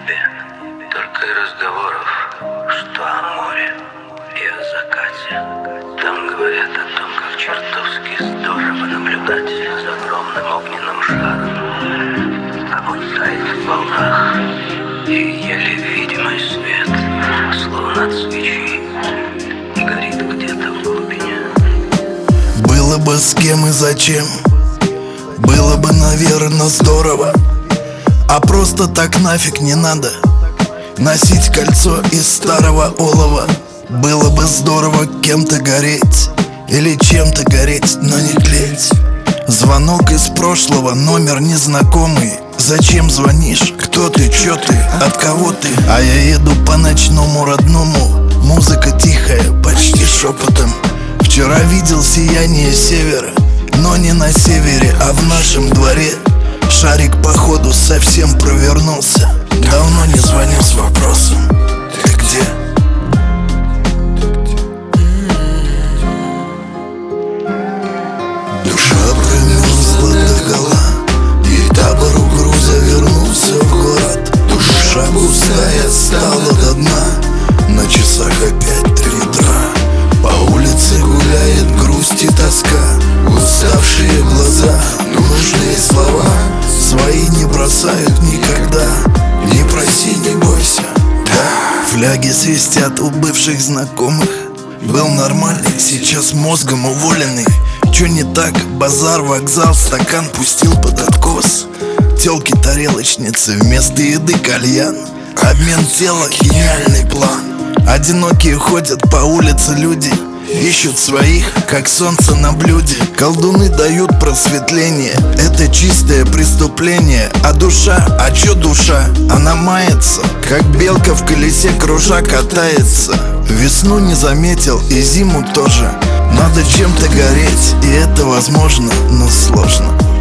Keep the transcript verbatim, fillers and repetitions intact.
небе только и разговоров, что о море и о закате. Там говорят о том, как чертовски здорово наблюдать за огромным огненным шаром, как он тает в волнах, и еле видимый свет, словно от свечи, горит где-то в глубине. Было бы с кем и зачем, было бы, наверное, здорово. А просто так нафиг не надо носить кольцо из старого олова. Было бы здорово кем-то гореть или чем-то гореть, но не клеить. Звонок из прошлого, номер незнакомый. Зачем звонишь? Кто ты? Чё ты? От кого ты? А я еду по ночному родному. Музыка тихая, почти шепотом. Вчера видел сияние севера, но не на севере, а в нашем дворе. Шарик походу совсем провернулся. Давно не звонил с вопросом: ты где? Душа промерзла догола, и табор у груза вернулся в город. Душа пустая стала до дна, на часах опять три утра. По улице гуляет грусть и тоска, уставшие глаза, нужные слова свои не бросают никогда. Не проси, не бойся, да. Фляги свистят у бывших знакомых. Был нормальный, сейчас мозгом уволенный. Чё не так? Базар, вокзал, стакан пустил под откос. Тёлки тарелочницы, вместо еды кальян. Обмен тела, гениальный план. Одинокие ходят по улице люди, ищут своих, как солнце на блюде. Колдуны дают просветление, это чистое преступление. А душа, а чё душа? Она мается, как белка в колесе кружа катается. Весну не заметил и зиму тоже. Надо чем-то гореть, и это возможно, но сложно.